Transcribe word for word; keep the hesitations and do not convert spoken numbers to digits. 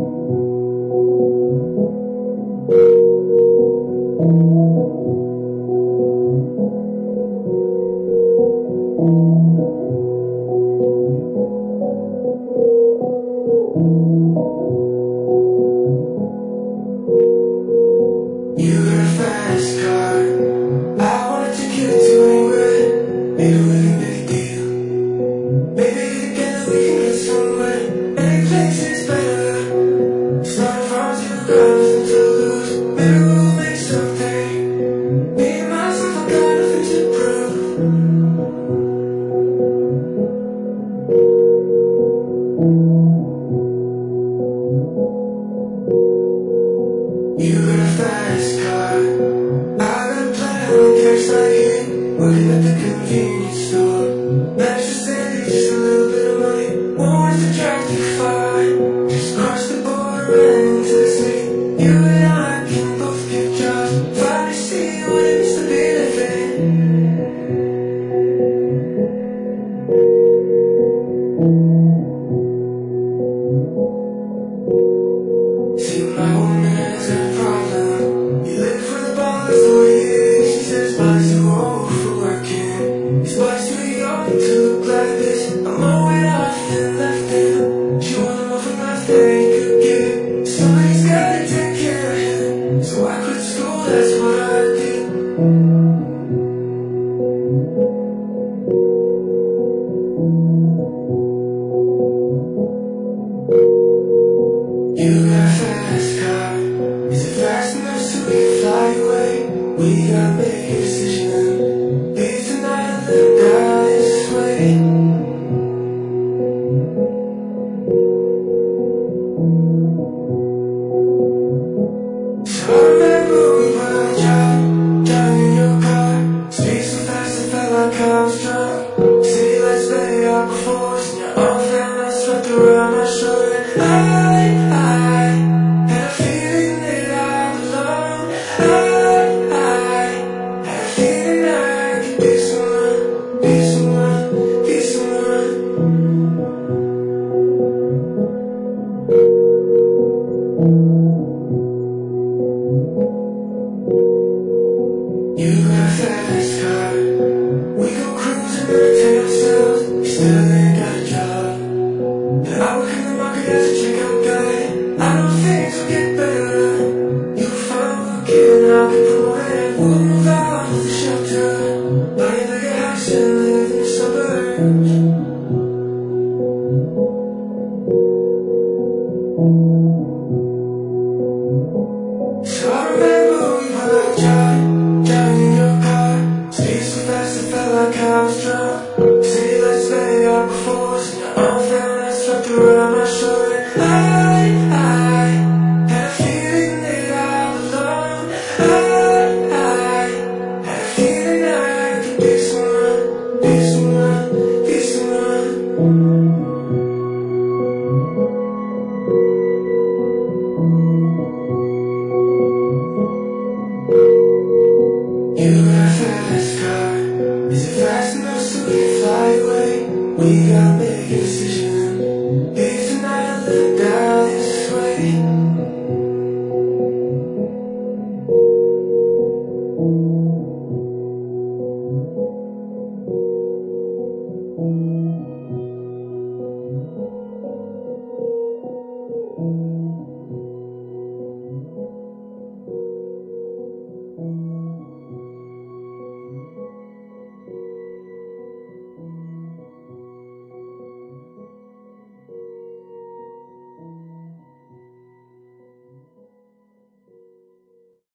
You got a fast car. I wanted to get it to anywhere. Maybe we can make a deal. Maybe together we can get somewhere. Any place is better. Starting from zero, got nothing to lose. Maybe we'll make something. Me and myself, I got nothing to prove. You got a fast car. I got a plan on cash like it. Working at the convenience store. Managed to save just a little bit of money. Won't have to drive too far. Just cross the border and into the city. You and I can both get jobs. Finally see what it means to be living. See, my woman has a problem. You live for the ballers the way it is. She says boys too old for working. These boys too young to look like this. I'm mowing off and left in. She wanna know for nothing could give. Somebody's gotta take care of him. So I quit school, that's what I did. You got a fast car. Is it fast enough so we can fly away? We gotta make a decision. Leave tonight and let them die this way. So I remember we were driving, driving in your car. Speed so fast it felt like I was drunk. City lights lay out before us, and your arm found us wrapped around my shoulder. I, I had a feeling that I belonged. I, I had a feeling I could be someone, be someone, be someone. You got a fast car. We go cruising, entertain ourselves. You still ain't got a job. And I work in the market as a checkout guy. I know things will get better. You'll find work and I'll get promoted. We'll move out of the shelter. Buy a bigger house and live in the suburbs. So I remember we were driving, driving in your car. Speed so fast it felt like I was drunk. City lights lay out before us, and your arm found us wrapped around my shoulder. I